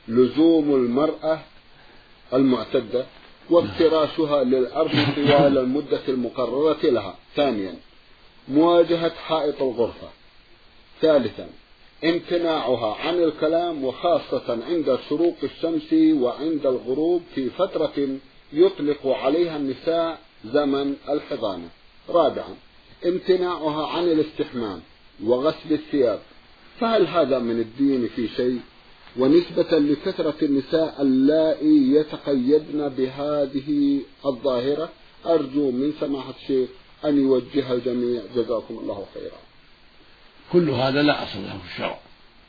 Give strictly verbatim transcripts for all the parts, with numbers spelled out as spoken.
لزوم المرأة المعتدة وافتراشها للأرض طوال المدة المقررة لها. ثانيا مواجهة حائط الغرفة. ثالثا امتناعها عن الكلام وخاصة عند شروق الشمس وعند الغروب في فترة يطلق عليها النساء زمن الحضانة. رابعا امتناعها عن الاستحمام وغسل الثياب، فهل هذا من الدين في شيء؟ ونسبة لكثرة النساء اللائي يتقيدن بهذه الظاهرة أرجو من سماحة الشيخ أن يوجه الجميع جزاكم الله خيرا. كل هذا لا أصل له في الشرع.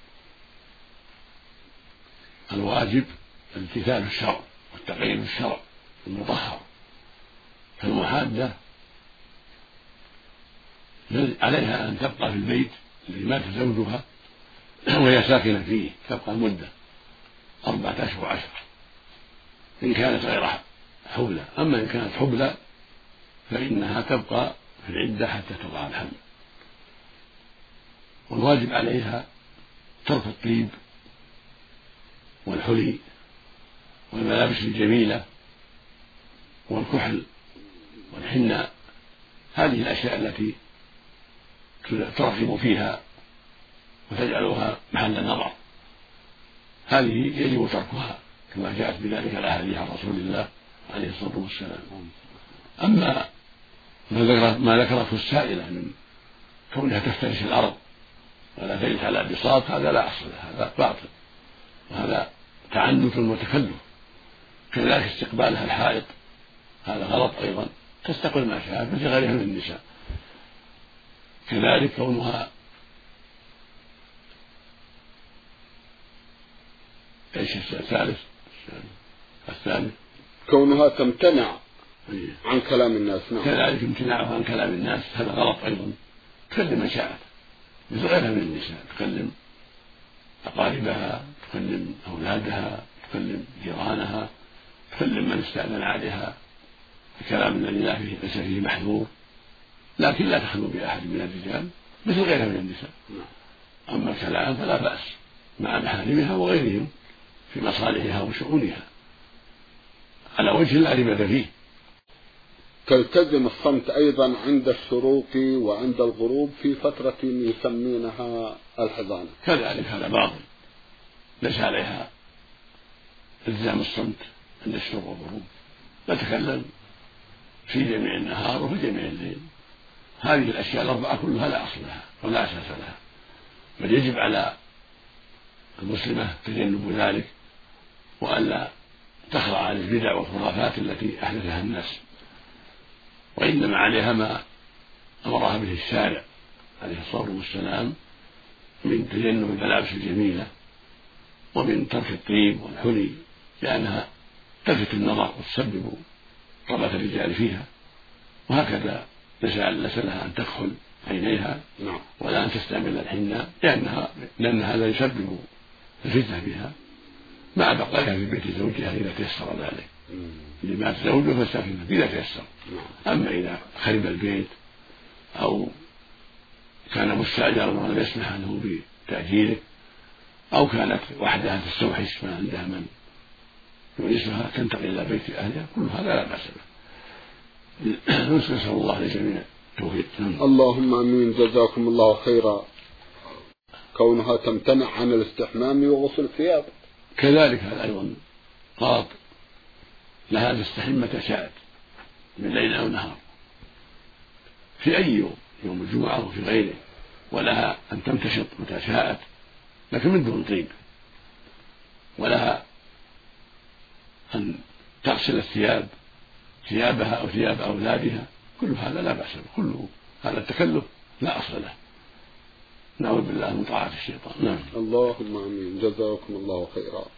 الواجب امتثال الشرع والتقييد بالشرع المطهر. فالمحادة عليها أن تبقى في البيت الذي مات زوجها وهي ساكنة فيه، تبقى مدة أربعة أشهر وعشرة إن كانت غير حبلى. أما إن كانت حبلى فإنها تبقى في العدة حتى تضع الحمل. والواجب عليها ترك الطيب والحلي والملابس الجميلة والكحل والحناء، هذه الأشياء التي ترغب فيها وتجعلها محل نظر، هذه يجب تركها كما جاءت بذلك الأحاديث عن رسول الله عليه الصلاة والسلام. أما ما ذكرته السائلة من كونها تفترش الأرض ولا تجلس على بساط، هذا لا أصل له، هذا باطل وهذا تعنت وتكلف. كذلك استقبالها الحائط هذا غلط أيضا، تستقبل ما شاءت مثل غيرها من النساء. كذلك كونها ايش الثالث الثالث كونها تمتنع عن كلام الناس. نعم. كذلك امتناعها عن كلام الناس هذا غلط أيضا، تكلم من شاءت مثل غيرها من النساء، تكلم أقاربها، تكلم أولادها، تكلم جيرانها، تكلم من استأذن عليها بكلام الذي لا فيه ليس فيه محذور، لكن لا تخلو بأحد من الرجال مثل غيرها من النساء. أما الكلام فلا بأس مع محارمها وغيرهم في مصالحها وشؤونها على وجه لا ريبة فيه. تلتزم الصمت أيضا عند الشروق وعند الغروب في فترة يسمينها الحضانة. كذلك هذا باطل، ليس عليها التزام الصمت عند الشروق والغروب، تتكلم في جميع النهار وفي جميع الليل. هذه الأشياء الأربعة كلها لا أصل لها ولا أساس لها، بل يجب على المسلمة تجنب ذلك وألا تخضع على البدع والخرافات التي أحدثها الناس، وإنما عليها ما أمرها به الشارع عليه الصلاة والسلام من تجنب الملابس الجميلة ومن ترك الطيب والحلي، لأنها تلفت النظر وتسبب رغبة الرجال فيها. وهكذا ليس لها أن تكحل عينيها ولا أن تستعمل الحناء، لأنها لأن هذا يسبب الفتنة بها، مع بقائها في بيت زوجها إذا تيسر ذلك. إذا مات زوجها فاستكنه إذا تيسر. أما إذا خرب البيت أو كان مستأجرا ولم يسمح له بتأجيره، أو كانت وحدها تستوحش ما عندها من يونسها تنتقل إلى بيت أهلها، كل هذا لا بأس به. نسأل الله لجميع التوفيق. اللهم آمين. جزاكم الله خيرا. كونها تمتنع عن الاستحمام وغسل الثياب كذلك هذا أيضا غلط، لها أن تستحم متى شاءت من ليل أو نهار في أي يوم، يوم الجمعة أو في غيره، ولها أن تمتشط متى شاءت لكن من دون طيب، ولها أن تغسل الثياب ثيابها أو ثياب أولادها، كل هذا لا بأس به، كل هذا التكلف لا أصل له. نعوذ بالله من طاعة الشيطان. نعم. اللهم آمين. جزاكم الله خيرا.